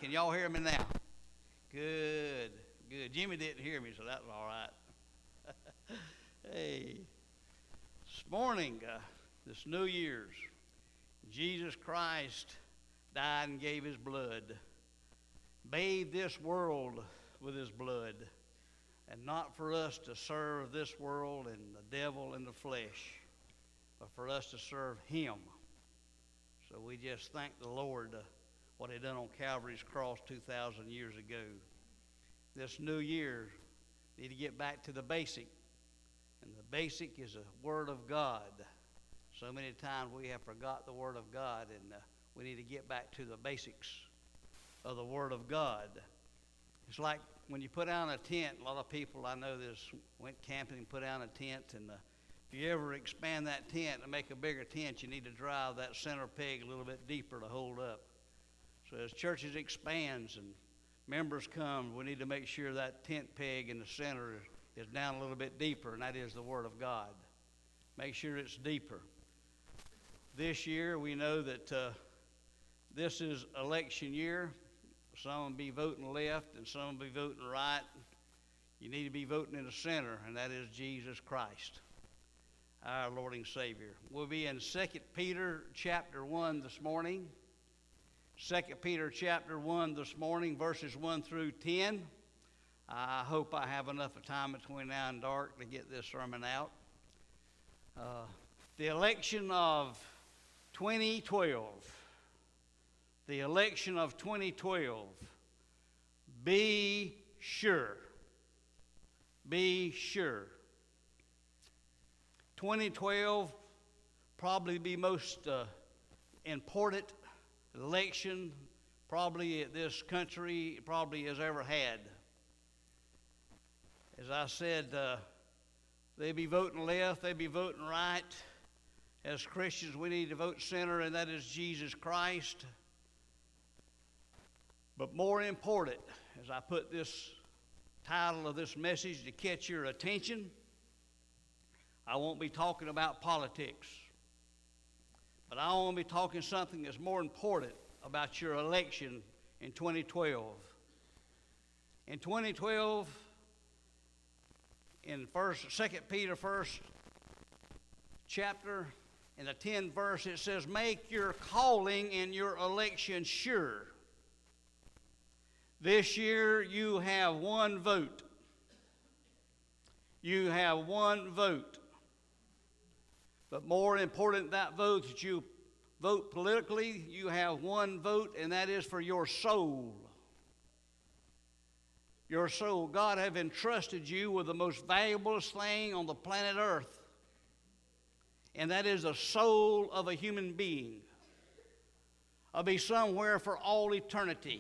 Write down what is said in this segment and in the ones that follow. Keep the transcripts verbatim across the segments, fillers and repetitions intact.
Can y'all hear me now? Good, good. Jimmy didn't hear me, so that was all right. Hey, this morning, uh, this New Year's, Jesus Christ died and gave his blood, bathed this world with his blood, and not for us to serve this world and the devil and the flesh, but for us to serve him. So we just thank the Lord uh, what he done on Calvary's cross two thousand years ago. This new year, we need to get back to the basic. And the basic is the Word of God. So many times we have forgot the Word of God, and uh, we need to get back to the basics of the Word of God. It's like when you put down a tent, a lot of people I know this went camping and put down a tent, and uh, if you ever expand that tent and make a bigger tent, you need to drive that center peg a little bit deeper to hold up. So as churches expands and members come, we need to make sure that tent peg in the center is down a little bit deeper, and that is the Word of God. Make sure it's deeper. This year, we know that uh, this is election year. Some will be voting left, and some will be voting right. You need to be voting in the center, and that is Jesus Christ, our Lord and Savior. We'll be in Second Peter chapter one this morning. Second Peter chapter one this morning, verses one through ten. I hope I have enough of time between now and dark to get this sermon out. Uh, the election of twenty twelve. The election of twenty twelve. Be sure. Be sure. twenty twelve probably be most uh, important election probably this country probably has ever had. As I said, uh, they be voting left, they be voting right. As Christians, we need to vote center, and that is Jesus Christ. But more important, as I put this title of this message to catch your attention, I won't be talking about politics. But I want to be talking something that's more important about your election in twenty twelve. In twenty twelve, in first, Second Peter first chapter, in the tenth verse, it says, "Make your calling and your election sure." This year you have one vote. You have one vote. But more important than that vote, that you vote politically, you have one vote, and that is for your soul. Your soul. God have entrusted you with the most valuablest thing on the planet Earth, and that is the soul of a human being. I'll be somewhere for all eternity.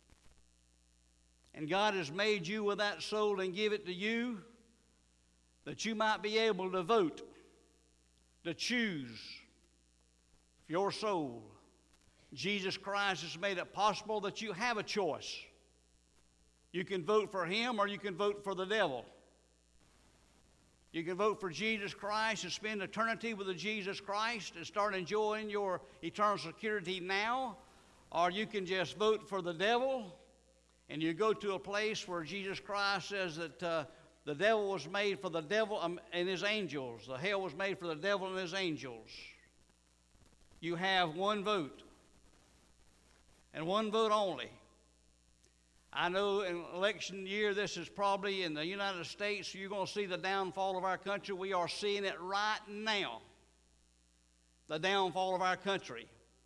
And God has made you with that soul and give it to you that you might be able to vote, to choose your soul. Jesus Christ has made it possible that you have a choice. You can vote for him or you can vote for the devil. You can vote for Jesus Christ and spend eternity with the Jesus Christ and start enjoying your eternal security now, or you can just vote for the devil and you go to a place where Jesus Christ says that uh, the devil was made for the devil um, and his angels. The hell was made for the devil and his angels. You have one vote, and one vote only. I know in election year, this is probably in the United States, you're going to see the downfall of our country. We are seeing it right now, the downfall of our country.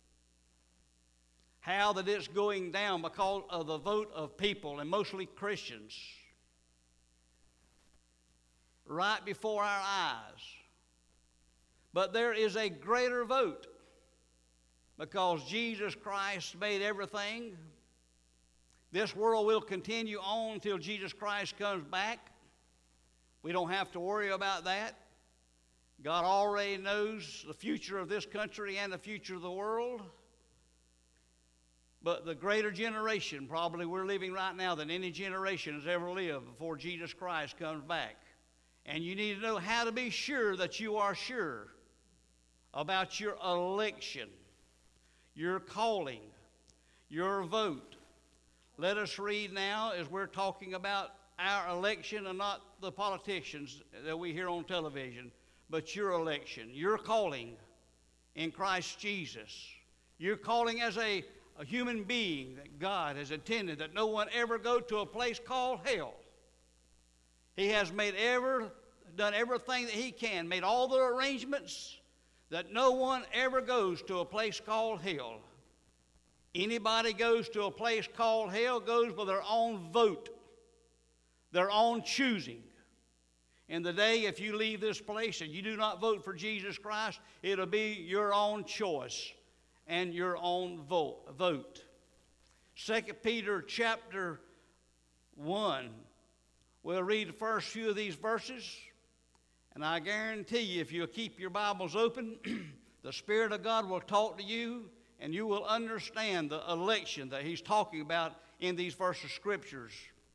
How that it's going down because of the vote of people, and mostly Christians, right before our eyes. But there is a greater vote, because Jesus Christ made everything. This world will continue on until Jesus Christ comes back. We don't have to worry about that. God already knows the future of this country and the future of the world. But the greater generation probably we're living right now than any generation has ever lived before Jesus Christ comes back. And you need to know how to be sure that you are sure about your election, your calling, your vote. let us read now as we're talking about our election and not the politicians that we hear on television, but your election, your calling in Christ Jesus. Your calling as a, a human being that God has intended that no one ever go to a place called hell. He has made ever, done everything that he can, made all the arrangements that no one ever goes to a place called hell. Anybody goes to a place called hell goes by their own vote, their own choosing. And the day if you leave this place and you do not vote for Jesus Christ, it'll be your own choice and your own vote. vote. Second Peter chapter one. We'll read the first few of these verses. And I guarantee you, if you'll keep your Bibles open, the Spirit of God will talk to you, and you will understand the election that he's talking about in these verses of Scriptures.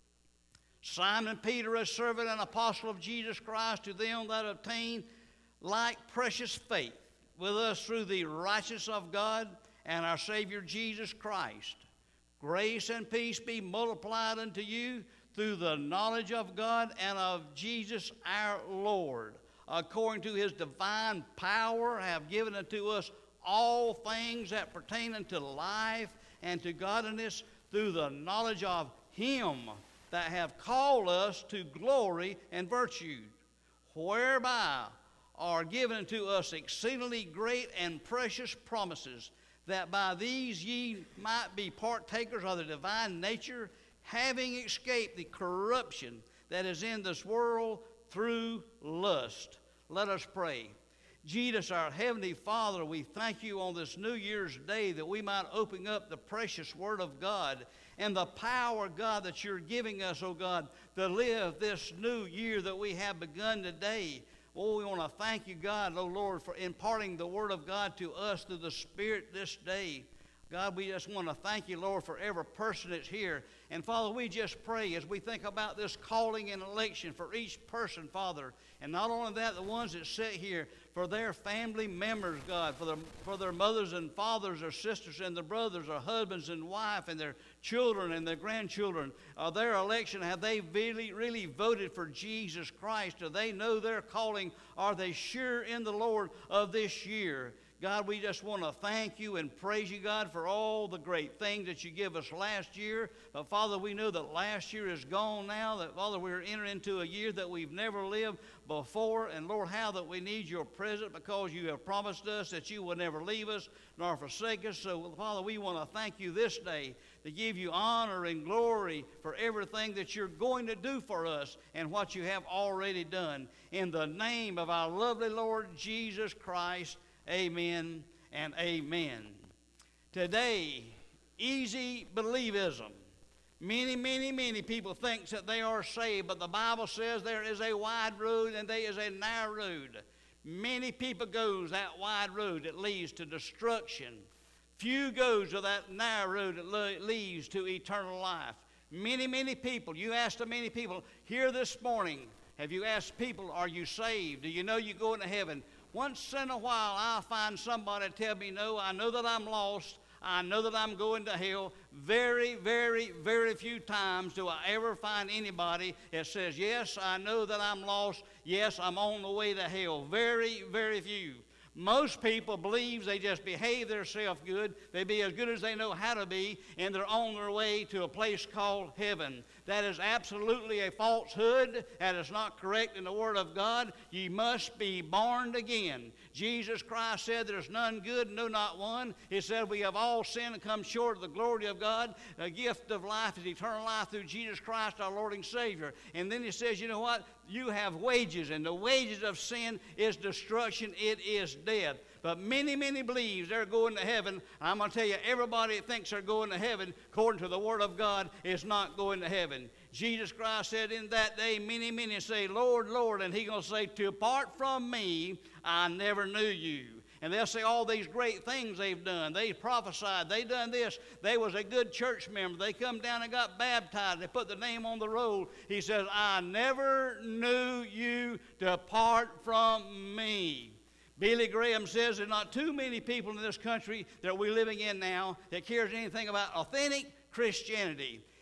Simon Peter, a servant and apostle of Jesus Christ, to them that obtain like precious faith with us through the righteousness of God and our Savior Jesus Christ. Grace and peace be multiplied unto you through the knowledge of God and of Jesus our Lord, according to his divine power, have given unto us all things that pertain unto life and to godliness, through the knowledge of him that have called us to glory and virtue, whereby are given unto us exceedingly great and precious promises, that by these ye might be partakers of the divine nature, having escaped the corruption that is in this world through lust. Let us pray. Jesus, our Heavenly Father, we thank you on this New Year's Day that we might open up the precious Word of God and the power, God, that you're giving us, oh God, to live this new year that we have begun today. Oh, we want to thank you, God, oh Lord, for imparting the Word of God to us through the Spirit this day. God, we just want to thank you, Lord, for every person that's here. And, Father, we just pray as we think about this calling and election for each person, Father. And not only that, the ones that sit here, for their family members, God, for their, for their mothers and fathers or sisters and their brothers or husbands and wife and their children and their grandchildren. Uh, their election, have they really, really voted for Jesus Christ? Do they know their calling? Are they sure in the Lord of this year? God, we just want to thank you and praise you, God, for all the great things that you give us last year. But, Father, we know that last year is gone now, that, Father, we're entering into a year that we've never lived before. And, Lord, how that we need your presence, because you have promised us that you will never leave us nor forsake us. So, Father, we want to thank you this day to give you honor and glory for everything that you're going to do for us and what you have already done. In the name of our lovely Lord Jesus Christ, amen and amen. Today, easy believism. Many, many, many people think that they are saved, but the Bible says there is a wide road and there is a narrow road. Many people goes that wide road that leads to destruction. Few goes to that narrow road that le- leads to eternal life. Many, many people, you asked the many people here this morning, have you asked people, are you saved? Do you know you're going to heaven? Once in a while, I'll find somebody tell me, no, I know that I'm lost. I know that I'm going to hell. Very, very, very few times do I ever find anybody that says, yes, I know that I'm lost. Yes, I'm on the way to hell. Very, very few. Most people believe they just behave themselves good. They be as good as they know how to be, and they're on their way to a place called heaven. That is absolutely a falsehood. That is not correct in the Word of God. Ye must be born again. Jesus Christ said there's none good, no, not one. He said we have all sinned and come short of the glory of God. The gift of life is eternal life through Jesus Christ, our Lord and Savior. And then he says, you know what? You have wages, and the wages of sin is destruction. It is death. But many, many believes they're going to heaven. I'm going to tell you, everybody that thinks they're going to heaven, according to the Word of God, is not going to heaven. Jesus Christ said in that day, many, many say, Lord, Lord, and he's going to say, depart from me, I never knew you. And they'll say all these great things they've done. They prophesied. They done this. They was a good church member. They come down and got baptized. They put the name on the roll. He says, I never knew you. Depart from me. Billy Graham says there's not too many people in this country that we're living in now that cares anything about authentic Christianity.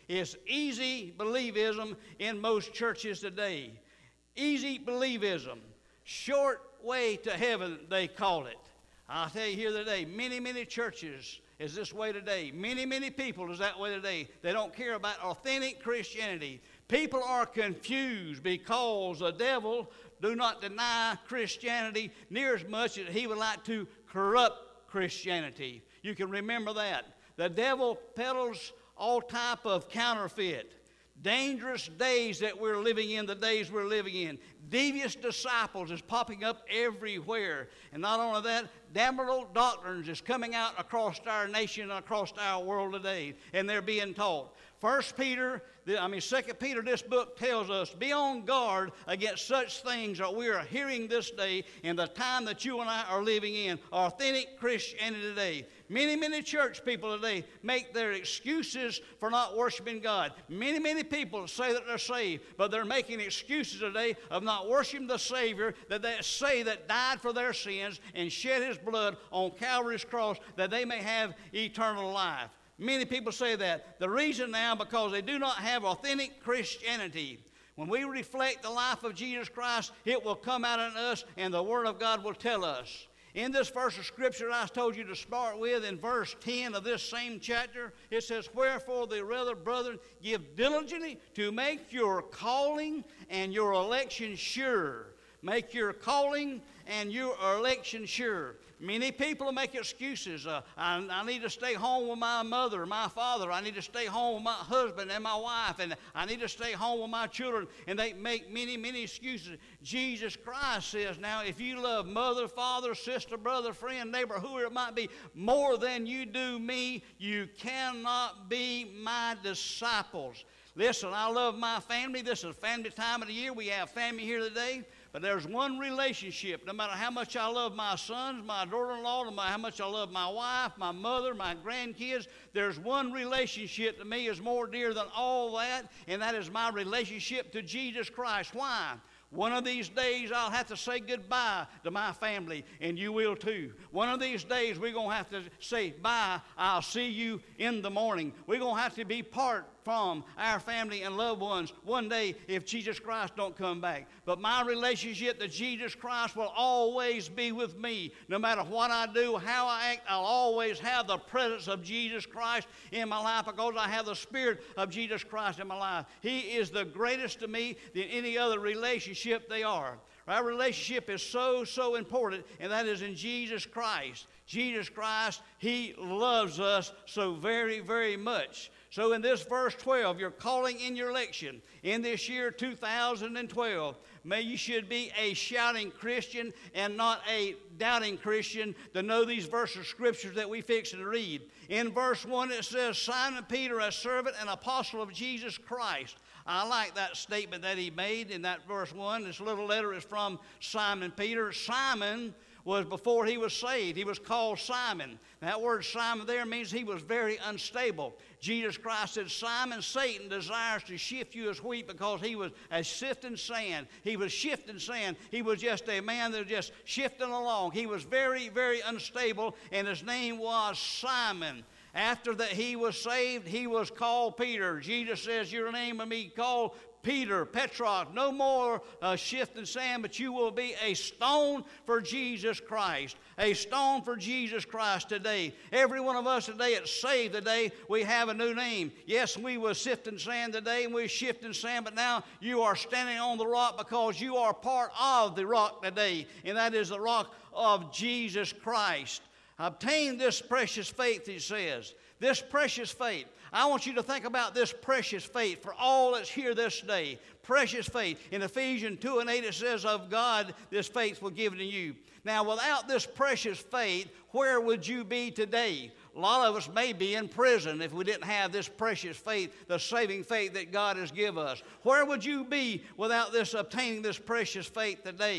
It's easy believism in most churches today. Easy believism. Short way to heaven, they call it. I'll tell you here today, many, many churches is this way today. Many, many people is that way today. They don't care about authentic Christianity. People are confused because the devil do not deny Christianity near as much as he would like to corrupt Christianity. You can remember that. The devil peddles all type of counterfeit. Dangerous days that we're living in, the days we're living in. Devious disciples is popping up everywhere. And not only that, damnable doctrines is coming out across our nation and across our world today. And they're being taught. First Peter, I mean Second Peter, this book tells us, be on guard against such things that we are hearing this day in the time that you and I are living in. Authentic Christianity today. Many, many church people today make their excuses for not worshiping God. Many, many people say that they're saved, but they're making excuses today of not worshiping the Savior that they say that died for their sins and shed His blood on Calvary's cross that they may have eternal life. Many people say that. The reason now, because they do not have authentic Christianity. When we reflect the life of Jesus Christ, it will come out in us, and the Word of God will tell us. In this verse of Scripture I told you to start with, in verse ten of this same chapter, it says, wherefore the rather, brethren, give diligently to make your calling and your election sure. Make your calling and your election sure. Many people make excuses. Uh, I, I need to stay home with my mother, my father. I need to stay home with my husband and my wife. And I need to stay home with my children. And they make many, many excuses. Jesus Christ says, now, if you love mother, father, sister, brother, friend, neighbor, whoever it might be, more than you do me, you cannot be my disciples. Listen, I love my family. This is family time of the year. We have family here today. But there's one relationship, no matter how much I love my sons, my daughter-in-law, no matter how much I love my wife, my mother, my grandkids, there's one relationship to me is more dear than all that, and that is my relationship to Jesus Christ. Why? One of these days I'll have to say goodbye to my family, and you will too. One of these days we're going to have to say, bye, I'll see you in the morning. We're going to have to be part from our family and loved ones one day if Jesus Christ don't come back. But my relationship to Jesus Christ will always be with me. No matter what I do, how I act, I'll always have the presence of Jesus Christ in my life because I have the Spirit of Jesus Christ in my life. He is the greatest to me than any other relationship they are. Our relationship is so, so important, and that is in Jesus Christ. Jesus Christ, He loves us so very, very much. So in this verse twelve, your calling in your election in this year two thousand twelve, may you should be a shouting Christian and not a doubting Christian to know these verses of Scriptures that we fix and read. In verse one it says, Simon Peter, a servant and apostle of Jesus Christ. I like that statement that he made in that verse one. This little letter is from Simon Peter. Simon was before he was saved. He was called Simon. That word Simon there means he was very unstable. Jesus Christ said, Simon, Satan desires to shift you as wheat because he was as sifting sand. He was shifting sand. He was just a man that was just shifting along. He was very, very unstable, and his name was Simon. After that he was saved, he was called Peter. Jesus says, your name will be called Peter, Petrarch, no more uh, shifting sand, but you will be a stone for Jesus Christ. A stone for Jesus Christ today. Every one of us today that's saved today, we have a new name. Yes, we were sifting sand today, and we were shifting sand, but now you are standing on the rock because you are part of the rock today, and that is the rock of Jesus Christ. Obtain this precious faith, he says. This precious faith. I want you to think about this precious faith for all that's here this day. Precious faith. In Ephesians two and eight it says, of God this faith was given to you. Now without this precious faith, where would you be today? A lot of us may be in prison if we didn't have this precious faith, the saving faith that God has given us. Where would you be without this obtaining this precious faith today?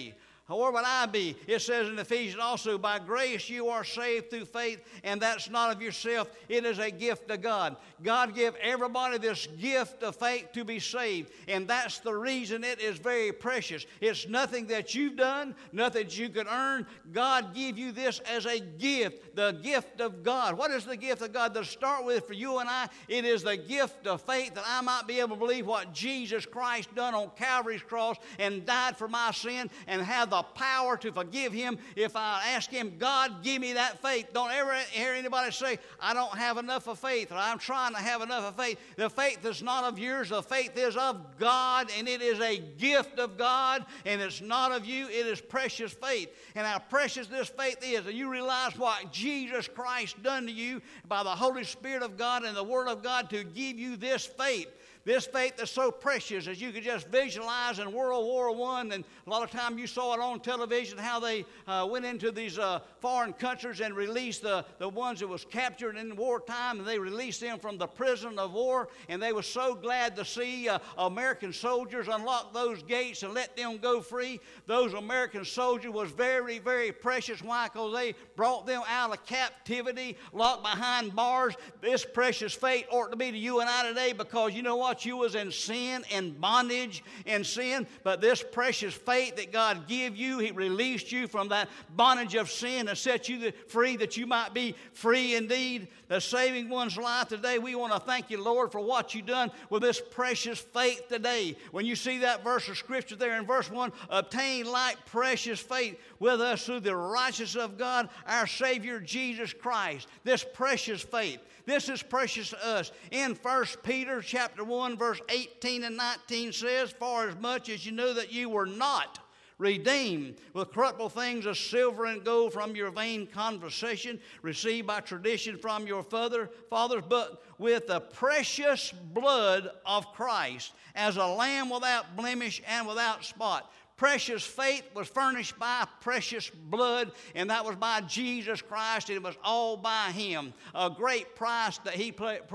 where would I be? It says in Ephesians also, by grace you are saved through faith, and that's not of yourself. It is a gift of God. God gave everybody this gift of faith to be saved, and that's the reason it is very precious. It's nothing that you've done, nothing that you could earn. God gave you this as a gift, the gift of God. What is the gift of God? To start with, for you and I, it is the gift of faith that I might be able to believe what Jesus Christ done on Calvary's cross and died for my sin, and have the power to forgive him if I ask him, God, give me that faith. Don't ever hear anybody say, I don't have enough of faith, or I'm trying to have enough of faith. The faith is not of yours. The faith is of God, and it is a gift of God, and it's not of you. It is precious faith. And how precious this faith is, and you realize what Jesus Christ done to you by the Holy Spirit of God and the Word of God to give you this faith. This faith is so precious, as you could just visualize in World War One, and a lot of time you saw it on television, how they uh, went into these uh, foreign countries and released the, the ones that was captured in wartime, and they released them from the prison of war, and they were so glad to see uh, American soldiers unlock those gates and let them go free. Those American soldiers was very, very precious. Why? Because they brought them out of captivity, locked behind bars. This precious faith ought to be to you and I today, because you know what? You was in sin and bondage and sin, but this precious faith that God give you, he released you from that bondage of sin and set you free that you might be free indeed. The saving one's life today, we want to thank you, Lord, for what you've done with this precious faith today. When you see that verse of Scripture there in verse one, obtain like precious faith with us through the righteousness of God, our Savior Jesus Christ. This precious faith. This is precious to us. In First Peter chapter one, verse eighteen and nineteen says, for as much as you know that you were not redeemed with corruptible things of silver and gold from your vain conversation, received by tradition from your father, fathers, but with the precious blood of Christ, as a lamb without blemish and without spot. Precious faith was furnished by precious blood, and that was by Jesus Christ, and it was all by him. A great price that he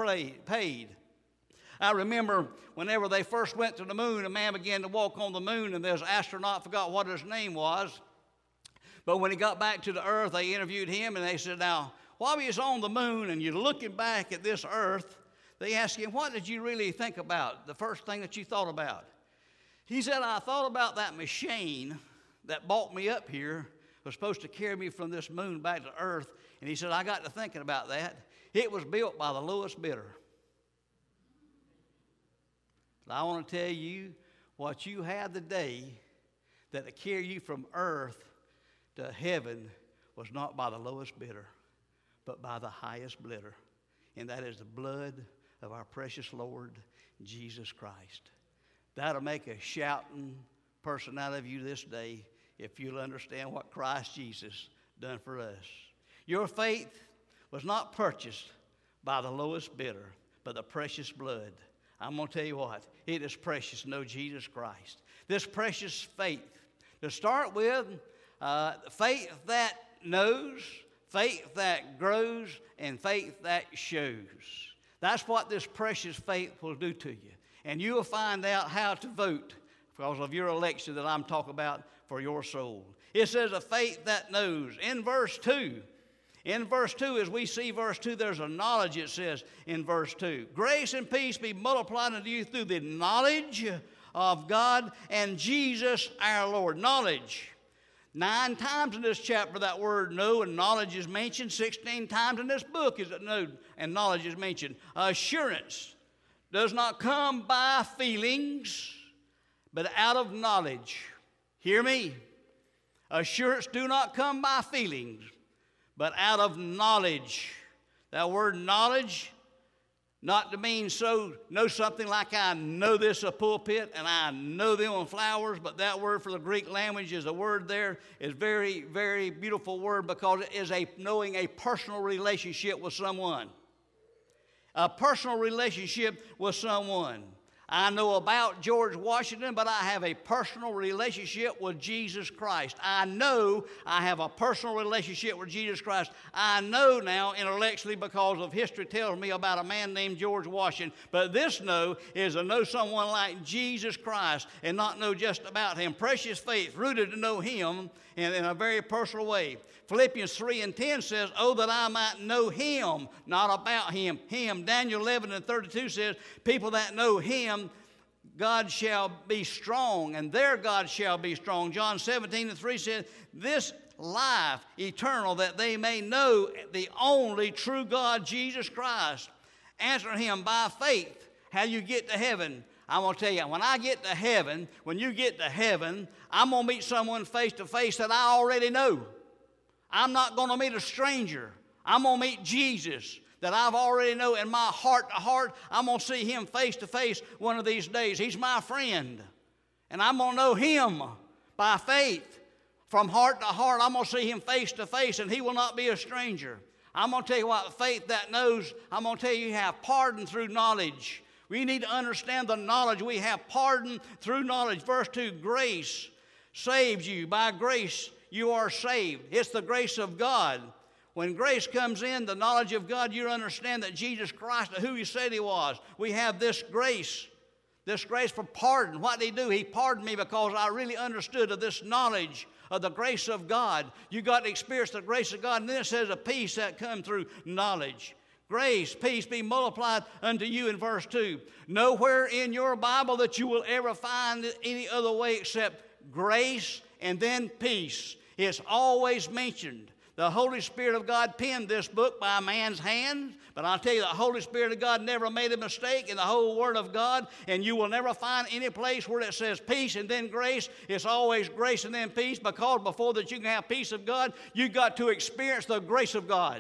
paid. I remember whenever they first went to the moon, a man began to walk on the moon, and this astronaut forgot what his name was. But when he got back to the earth, they interviewed him, and they said, now, while he was on the moon and you're looking back at this earth, they asked him, what did you really think about? The first thing that you thought about? He said, I thought about that machine that brought me up here, was supposed to carry me from this moon back to earth. And he said, I got to thinking about that. It was built by the lowest bidder. I want to tell you, what you have today that to carry you from earth to heaven was not by the lowest bidder, but by the highest bidder. And that is the blood of our precious Lord, Jesus Christ. That'll make a shouting person out of you this day if you'll understand what Christ Jesus done for us. Your faith was not purchased by the lowest bidder, but the precious blood. I'm going to tell you what, it is precious to know Jesus Christ. This precious faith. To start with, uh, faith that knows, faith that grows, and faith that shows. That's what this precious faith will do to you. And you will find out how to vote because of your election that I'm talking about for your soul. It says a faith that knows. In verse two, in verse two, as we see verse two, there's a knowledge, it says in verse two. Grace and peace be multiplied unto you through the knowledge of God and Jesus our Lord. Knowledge. Nine times in this chapter that word know and knowledge is mentioned. Sixteen times in this book is it know and knowledge is mentioned. Assurance does not come by feelings, but out of knowledge. Hear me. Assurance do not come by feelings, but out of knowledge. That word knowledge, not to mean so know something like I know this a pulpit and I know them on flowers, but that word for the Greek language is a word there is very, very beautiful word because it is a knowing a personal relationship with someone. A personal relationship with someone. I know about George Washington, but I have a personal relationship with Jesus Christ. I know I have a personal relationship with Jesus Christ. I know now intellectually because of history tells me about a man named George Washington. But this know is to know someone like Jesus Christ and not know just about him. Precious faith, rooted to know him in, in a very personal way. Philippians three and ten says, oh, that I might know him, not about him. Him. Daniel eleven and thirty-two says, people that know him, God shall be strong, and their God shall be strong. John seventeen and three says, this life eternal, that they may know the only true God, Jesus Christ. Answer him by faith. How you get to heaven? I'm going to tell you, when I get to heaven, when you get to heaven, I'm going to meet someone face to face that I already know. I'm not going to meet a stranger. I'm going to meet Jesus that I've already know in my heart to heart. I'm going to see him face to face one of these days. He's my friend. And I'm going to know him by faith. From heart to heart, I'm going to see him face to face, and he will not be a stranger. I'm going to tell you what, faith that knows, I'm going to tell you, you have pardon through knowledge. We need to understand the knowledge. We have pardon through knowledge. Verse two, grace saves you. By grace you are saved. It's the grace of God. When grace comes in, the knowledge of God, you understand that Jesus Christ, who he said he was. We have this grace, this grace for pardon. What did he do? He pardoned me because I really understood of this knowledge of the grace of God. You got to experience the grace of God. And then it says a peace that comes through knowledge. Grace, peace be multiplied unto you in verse two. Nowhere in your Bible that you will ever find it any other way except grace and then peace. It's always mentioned. The Holy Spirit of God penned this book by a man's hand, but I'll tell you, the Holy Spirit of God never made a mistake in the whole Word of God, and you will never find any place where it says peace and then grace. It's always grace and then peace, because before that you can have peace of God, you got to experience the grace of God.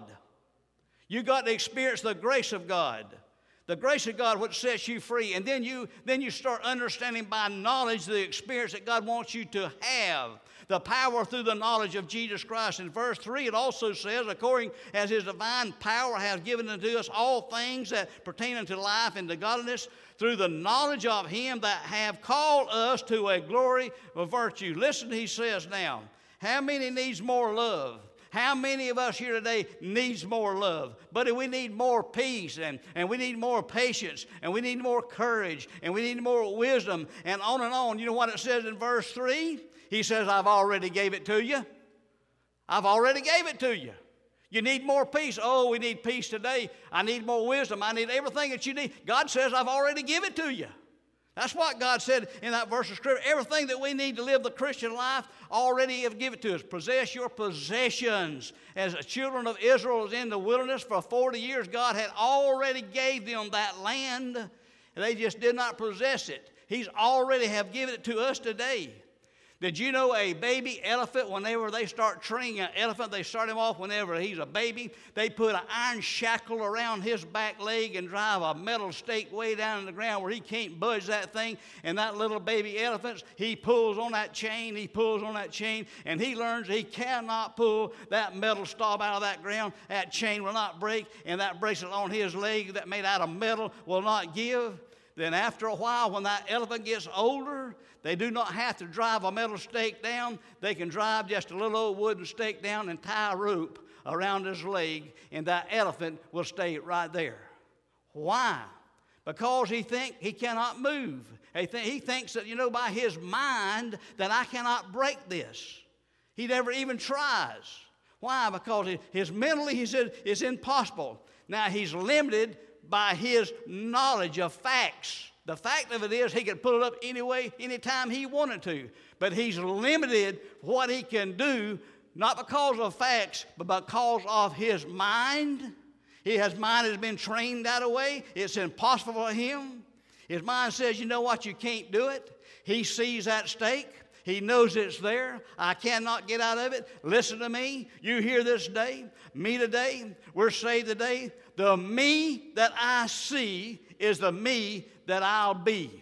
You got to experience the grace of God. The grace of God which sets you free. And then you, then you start understanding by knowledge the experience that God wants you to have. The power through the knowledge of Jesus Christ. In verse three, it also says, according as his divine power has given unto us all things that pertain unto life and to godliness, through the knowledge of him that have called us to a glory of virtue. Listen, he says now, how many needs more love? How many of us here today needs more love? But we need more peace, and, and we need more patience, and we need more courage, and we need more wisdom, and on and on. You know what it says in verse three? He says, I've already gave it to you. I've already gave it to you. You need more peace. Oh, we need peace today. I need more wisdom. I need everything that you need. God says, I've already given it to you. That's what God said in that verse of Scripture. Everything that we need to live the Christian life, already have given it to us. Possess your possessions. As the children of Israel was in the wilderness for forty years, God had already gave them that land, and they just did not possess it. He's already have given it to us today. Did you know a baby elephant, whenever they start training an elephant, they start him off whenever he's a baby, they put an iron shackle around his back leg and drive a metal stake way down in the ground where he can't budge that thing. And that little baby elephant, he pulls on that chain, he pulls on that chain, and he learns he cannot pull that metal stop out of that ground. That chain will not break, and that bracelet on his leg that made out of metal will not give. Then after a while, when that elephant gets older, they do not have to drive a metal stake down. They can drive just a little old wooden stake down and tie a rope around his leg, and that elephant will stay right there. Why? Because he think he cannot move. He, th- he thinks that, you know, by his mind that I cannot break this. He never even tries. Why? Because his, his mentally, he said, it's impossible. Now, he's limited by his knowledge of facts. The fact of it is he could pull it up anyway, anytime he wanted to. But he's limited what he can do, not because of facts, but because of his mind. His mind has been trained that way. It's impossible for him. His mind says, you know what, you can't do it. He sees that stake. He knows it's there. I cannot get out of it. Listen to me. You hear this day, me today, we're saved today. The me that I see is the me that I'll be.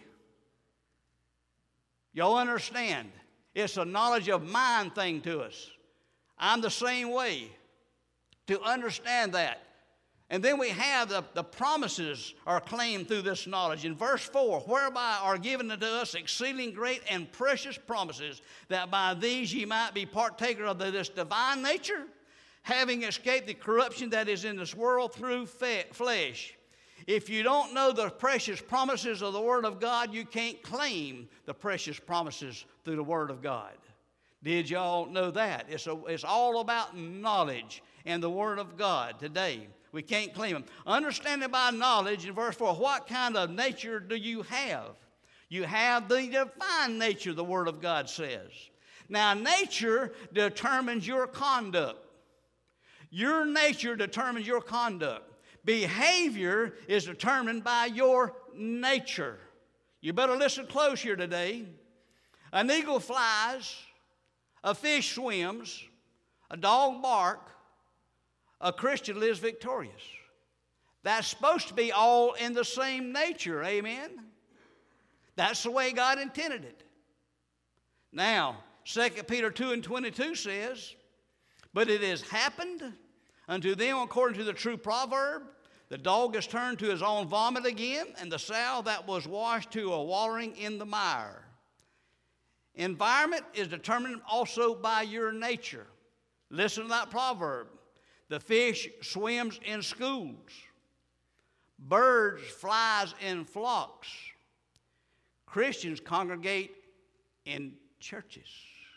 Y'all understand? It's a knowledge of mind thing to us. I'm the same way. To understand that, And then we have the, the promises are claimed through this knowledge. In verse four, whereby are given unto us exceeding great and precious promises, that by these ye might be partaker of this divine nature, having escaped the corruption that is in this world through fe- flesh. If you don't know the precious promises of the Word of God, you can't claim the precious promises through the Word of God. Did y'all know that? It's, a, it's all about knowledge and the Word of God today. We can't claim them. Understanding by knowledge, in verse four, what kind of nature do you have? You have the divine nature, the Word of God says. Now, nature determines your conduct. Your nature determines your conduct. Behavior is determined by your nature. You better listen close here today. An eagle flies, a fish swims, a dog barks, a Christian lives victorious. That's supposed to be all in the same nature, amen? That's the way God intended it. Now, Second Peter two and twenty-two says, but it has happened unto them according to the true proverb, the dog is turned to his own vomit again, and the sow that was washed to a wallowing in the mire. Environment is determined also by your nature. Listen to that proverb. The fish swims in schools. Birds flies in flocks. Christians congregate in churches.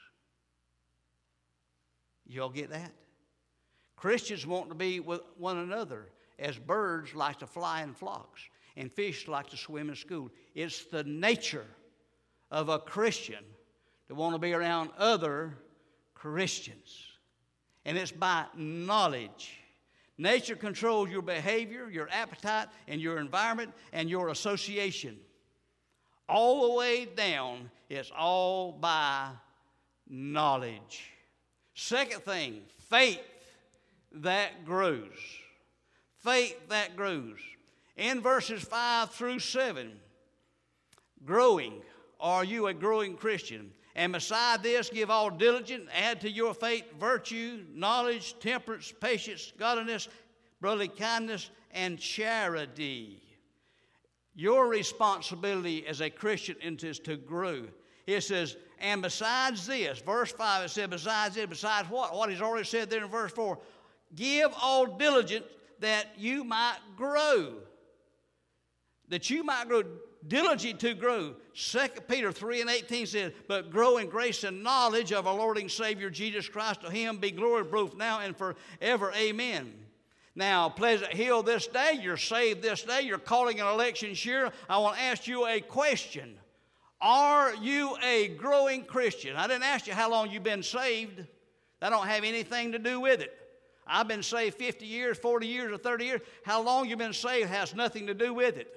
Y'all get that? Christians want to be with one another as birds like to fly in flocks and fish like to swim in school. It's the nature of a Christian to want to be around other Christians. And it's by knowledge. Nature controls your behavior, your appetite, and your environment, and your association. All the way down, it's all by knowledge. Second thing, faith that grows. Faith that grows. In verses five through seven, growing. Are you a growing Christian? And beside this, give all diligence, add to your faith virtue, knowledge, temperance, patience, godliness, brotherly kindness, and charity. Your responsibility as a Christian is to grow. It says, and besides this, verse five, it said, besides this, besides what? What he's already said there in verse four. Give all diligence that you might grow. That you might grow. Diligent to grow. Second Peter three and eighteen says, but grow in grace and knowledge of our Lord and Savior Jesus Christ. To him be glory both now and forever. Amen. Now, Pleasant Hill this day, you're saved this day, you're calling an election sure. I want to ask you a question. Are you a growing Christian? I didn't ask you how long you've been saved. That don't have anything to do with it. I've been saved fifty years, forty years, or thirty years. How long you've been saved has nothing to do with it.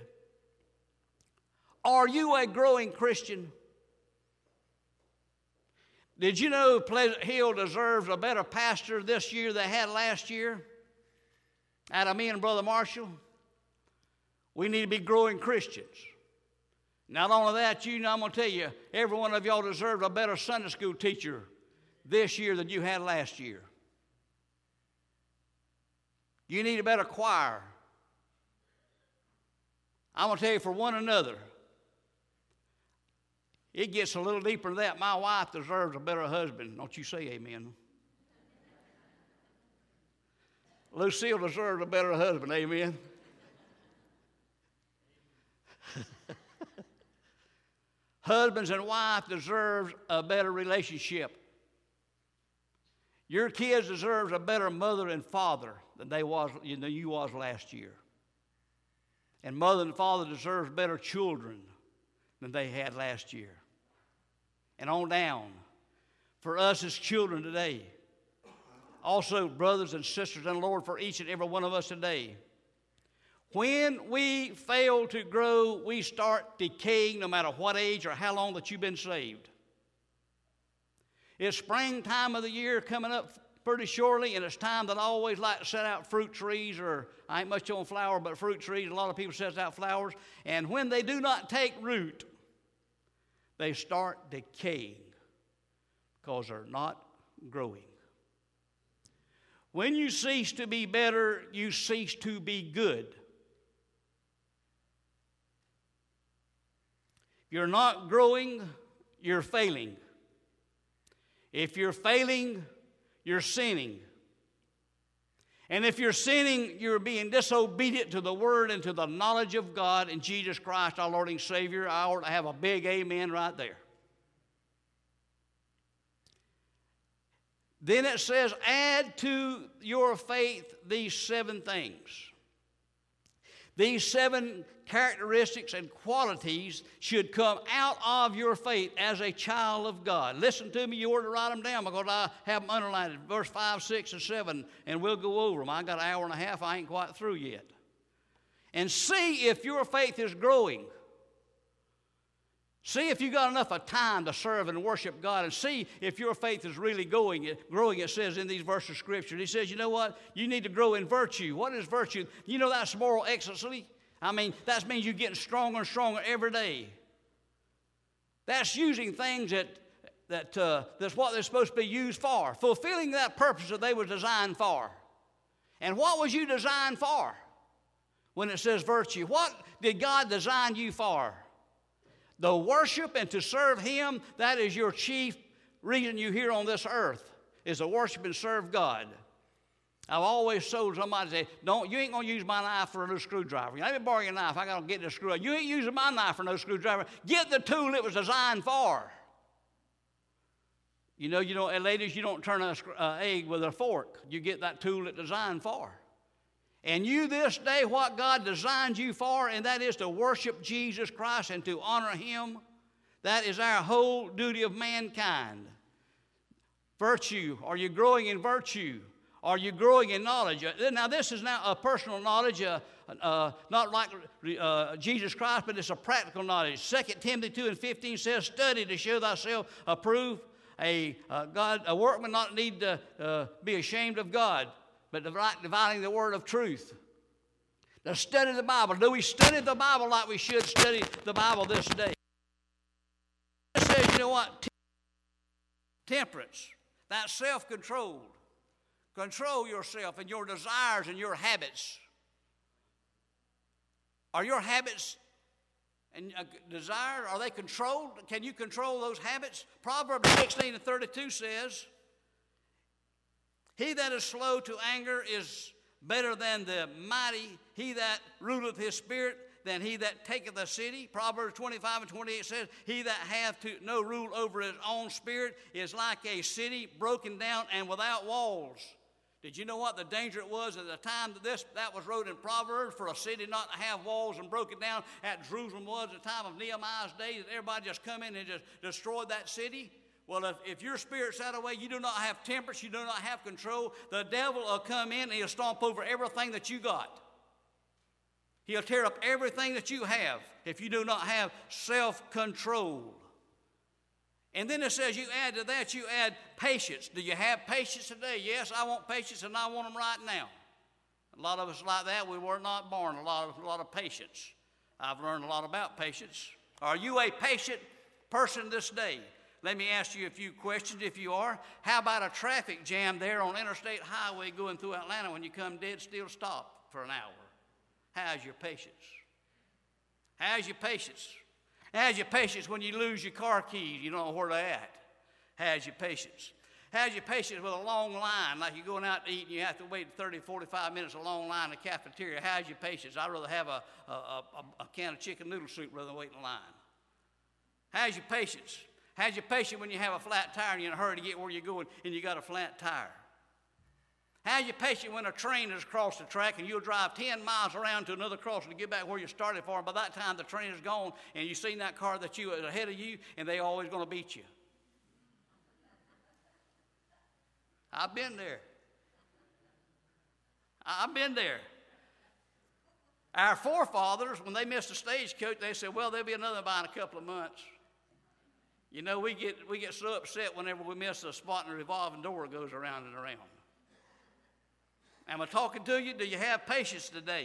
Are you a growing Christian? Did you know Pleasant Hill deserves a better pastor this year than they had last year? Out of me and Brother Marshall, we need to be growing Christians. Not only that, you know, I'm going to tell you, every one of y'all deserves a better Sunday school teacher this year than you had last year. You need a better choir. I'm going to tell you, for one another, it gets a little deeper than that. My wife deserves a better husband. Don't you say amen. Lucille deserves a better husband. Amen. Husbands and wives deserve a better relationship. Your kids deserve a better mother and father than they was than you was last year. And mother and father deserves better children than they had last year. And on down. For us as children today. Also, brothers and sisters in the Lord, for each and every one of us today. When we fail to grow, we start decaying no matter what age or how long that you've been saved. It's springtime of the year coming up pretty shortly, and it's time that I always like to set out fruit trees, or I ain't much on flower, but fruit trees. A lot of people set out flowers. And when they do not take root, they start decaying because they're not growing. When you cease to be better, you cease to be good. If you're not growing, you're failing. If you're failing, you're sinning. And if you're sinning, you're being disobedient to the Word and to the knowledge of God and Jesus Christ, our Lord and Savior. I ought to have a big amen right there. Then it says, add to your faith these seven things. These seven characteristics and qualities should come out of your faith as a child of God. Listen to me, you ought to write them down because I have them underlined. Verse five, six, and seven, and we'll go over them. I got an hour and a half. I ain't quite through yet. And see if your faith is growing. See if you got enough of time to serve and worship God, and see if your faith is really going, growing. It says in these verses of Scripture. He says, you know what? You need to grow in virtue. What is virtue? You know that's moral excellency. I mean, that means you're getting stronger and stronger every day. That's using things that, that uh, that's what they're supposed to be used for, fulfilling that purpose that they were designed for. And what was you designed for when it says virtue? What did God design you for? The worship and to serve Him, that is your chief reason you're here on this earth, is to worship and serve God. I've always told somebody, say, don't, you ain't going to use my knife for a new screwdriver. Let me borrow your knife. I got to get this screwdriver. You ain't using my knife for no screwdriver. Get the tool it was designed for. You know, you don't, ladies, you don't turn an uh, egg with a fork. You get that tool it's designed for. And you this day, what God designed you for, and that is to worship Jesus Christ and to honor Him. That is our whole duty of mankind. Virtue. Are you growing in virtue? Are you growing in knowledge? Now, this is now a personal knowledge, uh, uh, not like uh, Jesus Christ, but it's a practical knowledge. Second Timothy two and fifteen says, study to show thyself approved, a, uh, God, a workman not need to uh, be ashamed of God, but dividing the word of truth. To study the Bible. Do we study the Bible like we should study the Bible this day? It says, you know what? Temperance. That's self-controlled. Control yourself and your desires and your habits. Are your habits and uh, desires, are they controlled? Can you control those habits? Proverbs sixteen and thirty-two says, he that is slow to anger is better than the mighty. He that ruleth his spirit than he that taketh a city. Proverbs twenty-five and twenty-eight says, he that hath to, no rule over his own spirit is like a city broken down and without walls. Did you know what the danger it was at the time that this that was wrote in Proverbs for a city not to have walls and broken down at Jerusalem was at the time of Nehemiah's day, that everybody just come in and just destroyed that city? Well, if, if your spirit's that way, you do not have temperance, you do not have control, the devil will come in and he'll stomp over everything that you got. He'll tear up everything that you have if you do not have self-control. And then it says you add to that, you add patience. Do you have patience today? Yes, I want patience and I want them right now. A lot of us like that. We were not born a lot of, a lot of patience. I've learned a lot about patience. Are you a patient person this day? Let me ask you a few questions if you are. How about a traffic jam there on Interstate Highway going through Atlanta when you come dead still stop for an hour? How's your patience? How's your patience? How's your patience when you lose your car keys? You don't know where they're at. How's your patience? How's your patience with a long line, like you're going out to eat and you have to wait thirty, forty-five minutes, a long line in the cafeteria? How's your patience? I'd rather have a, a, a, a can of chicken noodle soup rather than wait in line. How's your patience? How's your patience when you have a flat tire and you're in a hurry to get where you're going and you got a flat tire? How's your patience when a train has crossed the track and you'll drive ten miles around to another crossing to get back where you started for, and by that time the train is gone and you've seen that car that you is ahead of you and they're always going to beat you? I've been there. I've been there. Our forefathers, when they missed a stagecoach, they said, well, there'll be another by in a couple of months. You know, we get, we get so upset whenever we miss a spot and the revolving door goes around and around. Am I talking to you? Do you have patience today?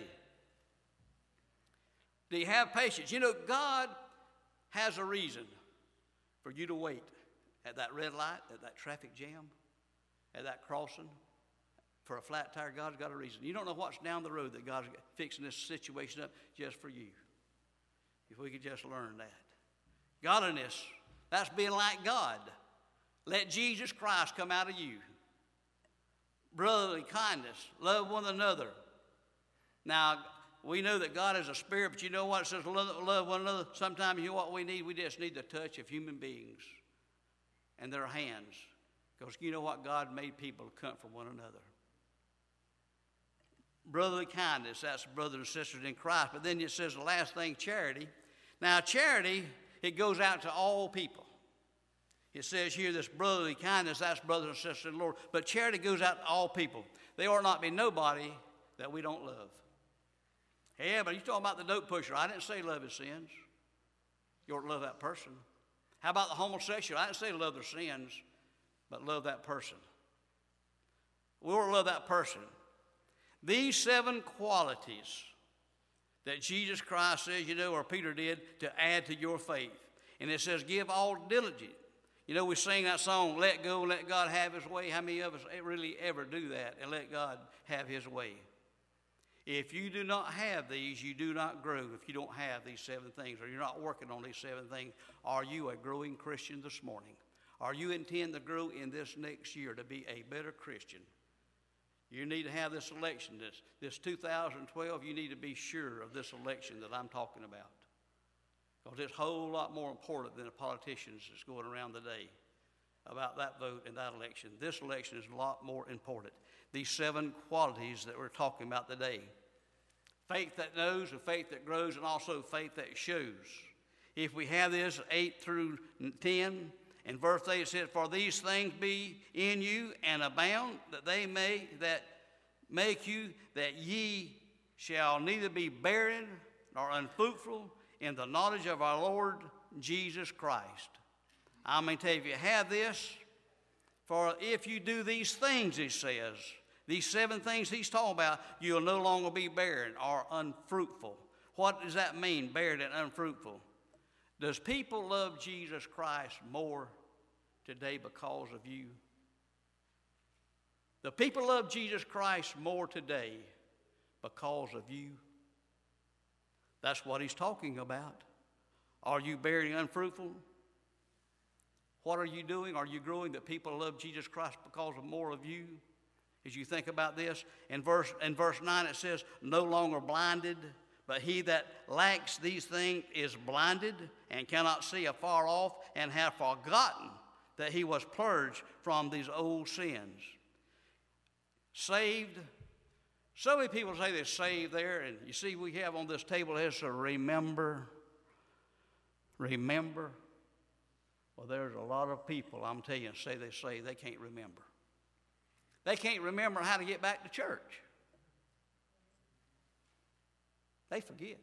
Do you have patience? You know, God has a reason for you to wait at that red light, at that traffic jam, at that crossing. For a flat tire, God's got a reason. You don't know what's down the road that God's fixing this situation up just for you. If we could just learn that. Godliness, that's being like God. Let Jesus Christ come out of you. Brotherly kindness, love one another. Now, we know that God is a spirit, but you know what? It says love, love one another. Sometimes you know what we need? We just need the touch of human beings and their hands. Because you know what? God made people to comfort one another. Brotherly kindness, that's brothers and sisters in Christ. But then it says the last thing, charity. Now, charity, it goes out to all people. It says here this brotherly kindness, that's brothers and sisters in the Lord. But charity goes out to all people. There ought not be nobody that we don't love. Yeah, but you're talking about the dope pusher. I didn't say love his sins. You ought to love that person. How about the homosexual? I didn't say love their sins, but love that person. We ought to love that person. These seven qualities that Jesus Christ says, you know, or Peter did, to add to your faith. And it says, give all diligence. You know, we sing that song, let go, let God have his way. How many of us really ever do that and let God have his way? If you do not have these, you do not grow. If you don't have these seven things, or you're not working on these seven things, are you a growing Christian this morning? Are you intend to grow in this next year to be a better Christian? You need to have this election, this, this two thousand twelve, you need to be sure of this election that I'm talking about. Because it's a whole lot more important than the politicians that's going around today about that vote and that election. This election is a lot more important. These seven qualities that we're talking about today. Faith that knows, and faith that grows, and also faith that shows. If we have this, eight through ten, in verse eight it says, for these things be in you and abound, that they may, that make you, that ye shall neither be barren nor unfruitful in the knowledge of our Lord Jesus Christ. I'm going to tell you, if you have this, for if you do these things, he says, these seven things he's talking about, you'll no longer be barren or unfruitful. What does that mean, barren and unfruitful? Does people love Jesus Christ more today because of you? The people love Jesus Christ more today because of you. That's what he's talking about. Are you barren and unfruitful? What are you doing? Are you growing that people love Jesus Christ because of more of you? As you think about this, in verse, in verse nine it says, no longer blinded, but he that lacks these things is blinded and cannot see afar off and have forgotten that he was purged from these old sins. Saved. So many people say they're saved there, and you see we have on this table here, so remember, remember. Well, there's a lot of people, I'm telling you, say they say they can't remember. They can't remember how to get back to church. They forget.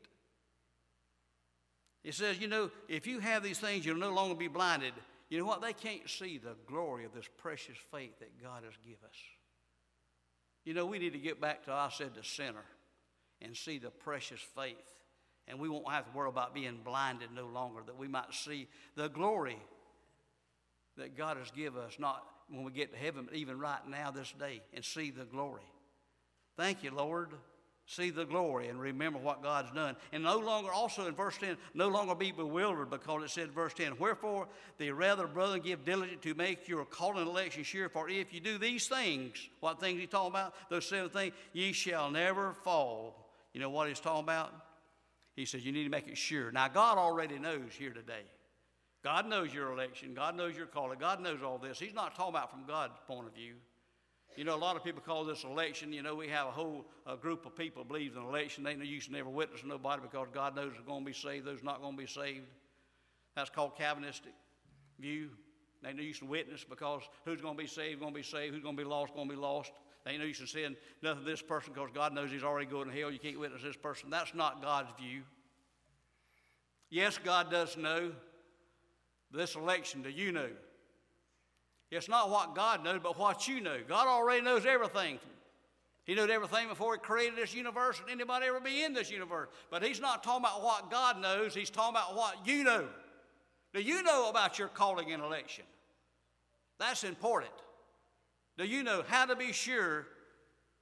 It says, you know, if you have these things, you'll no longer be blinded. You know what? They can't see the glory of this precious faith that God has given us. You know, we need to get back to, I said, the center and see the precious faith. And we won't have to worry about being blinded no longer, that we might see the glory that God has given us, not when we get to heaven, but even right now, this day, and see the glory. Thank you, Lord. See the glory and remember what God's done. And no longer, also in verse ten, no longer be bewildered, because it said in verse ten, wherefore the rather, brethren, give diligence to make your calling and election sure. For if you do these things, what things he's talking about? Those seven things, ye shall never fall. You know what he's talking about? He says you need to make it sure. Now, God already knows here today. God knows your election. God knows your calling. God knows all this. He's not talking about from God's point of view. You know, a lot of people call this election. You know, we have a whole uh, group of people believes in election. They ain't no use to never witness to nobody because God knows who's going to be saved, those not going to be saved. That's called Calvinistic view. They ain't no use to witness because who's going to be saved, going to be saved. Who's going to be lost, going to be lost. They ain't no use in saying nothing to this person because God knows he's already going to hell. You can't witness this person. That's not God's view. Yes, God does know. This election, do you know? It's not what God knows, but what you know. God already knows everything. He knew everything before he created this universe and anybody ever be in this universe. But he's not talking about what God knows. He's talking about what you know. Do you know about your calling and election? That's important. Do you know how to be sure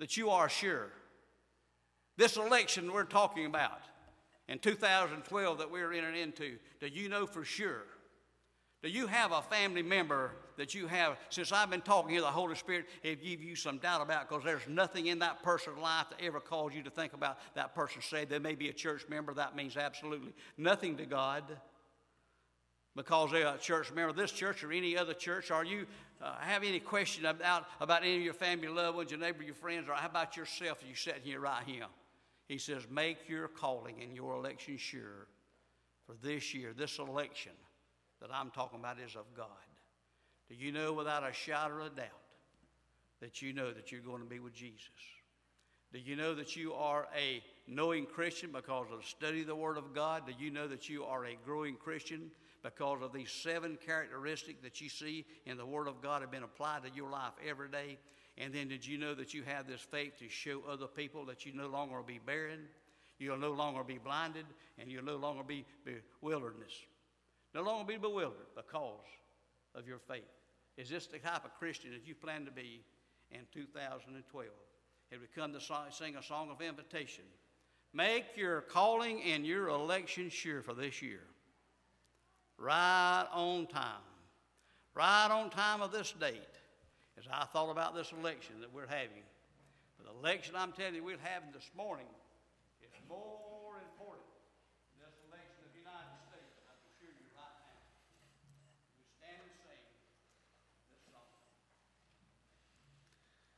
that you are sure? This election we're talking about in two thousand twelve that we're entering into, do you know for sure? Do you have a family member that you have, since I've been talking here, the Holy Spirit has given you some doubt about, because there's nothing in that person's life that ever caused you to think about that person say they may be a church member. That means absolutely nothing to God, because they're a church member of this church or any other church. Are you uh, have any question about, about any of your family, loved ones, your neighbor, your friends, or how about yourself? You sitting here right here. He says, make your calling and your election sure for this year, this election that I'm talking about is of God. Do you know without a shadow of doubt that you know that you're going to be with Jesus? Do you know that you are a knowing Christian because of the study of the Word of God? Do you know that you are a growing Christian because of these seven characteristics that you see in the Word of God have been applied to your life every day? And then did you know that you have this faith to show other people that you no longer will be barren, you'll no longer be blinded, and you'll no longer be bewilderness? No longer be bewildered because of your faith. Is this the type of Christian that you plan to be in two thousand twelve? Have we come to sing a song of invitation? Make your calling and your election sure for this year. Right on time. Right on time of this date. As I thought about this election that we're having. The election I'm telling you we're having this morning is more